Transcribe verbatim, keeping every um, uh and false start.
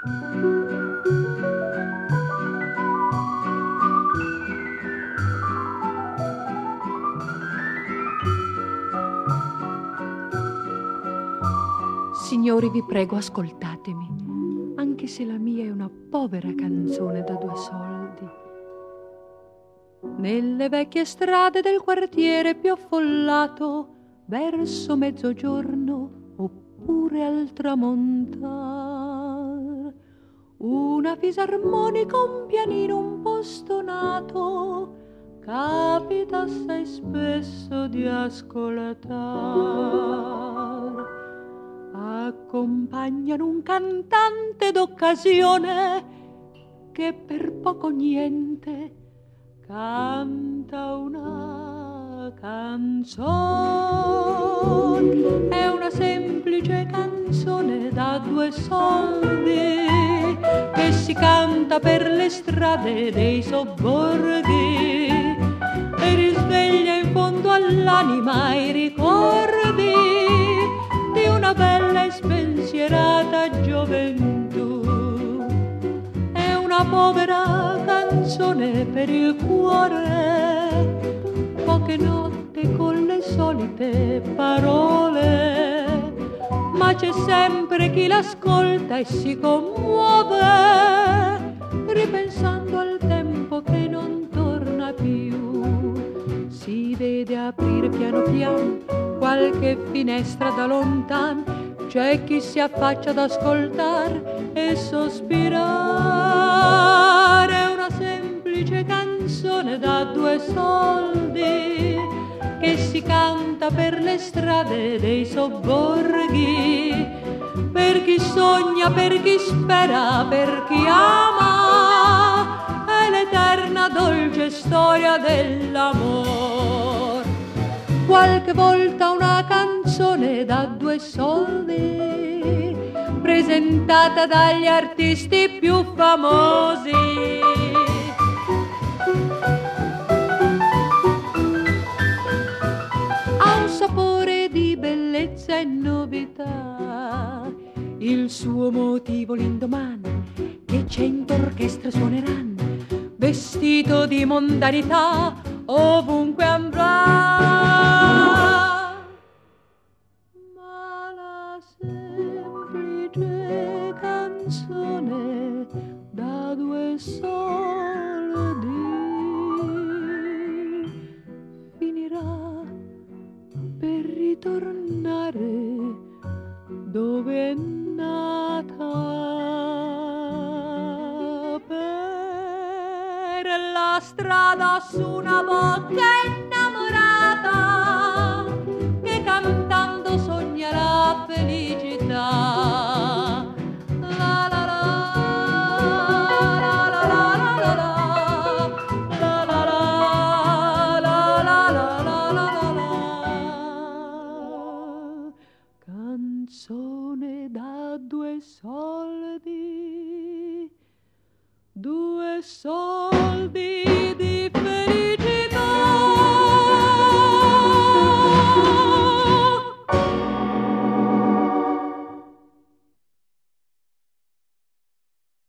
Signori, vi prego, ascoltatemi, anche se la mia è una povera canzone da due soldi. Nelle vecchie strade del quartiere più affollato, verso mezzogiorno oppure al tramontar, una fisarmonica, un pianino, un po' stonato, capita assai spesso di ascoltar. Accompagnano un cantante d'occasione che per poco niente canta una canzone. È una semplice canzone da due soldi che si canta per le strade dei sobborghi e risveglia in fondo all'anima i ricordi di una bella e spensierata gioventù. È una povera canzone per il cuore, poche notte con le solite parole, ma c'è sempre chi l'ascolta e si commuove, ripensando al tempo che non torna più. Si vede aprire piano piano qualche finestra da lontan, c'è chi si affaccia ad ascoltar e sospirare. È una semplice canzone da due soldi che si canta per le strade dei sobborghi, per chi sogna, per chi spera, per chi ama, è l'eterna dolce storia dell'amor. Qualche volta una canzone da due soldi, presentata dagli artisti più famosi. Ha un sapore di bellezza e novità, il suo motivo l'indomani che cento orchestre suoneranno, vestito di mondanità ovunque andrà. Ma la semplice canzone da due soldi finirà per ritornare dove è nata, per la strada su una bocca innamorata che cantando sogna la felicità. La la la, la la la la la, la la la, la la la la la. Canzone da due soldi, due soldi.